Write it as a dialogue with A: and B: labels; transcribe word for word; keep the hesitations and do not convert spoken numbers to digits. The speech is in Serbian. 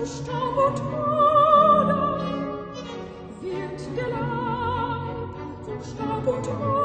A: Staub und Moder wird der Leib zu Staub und Moder.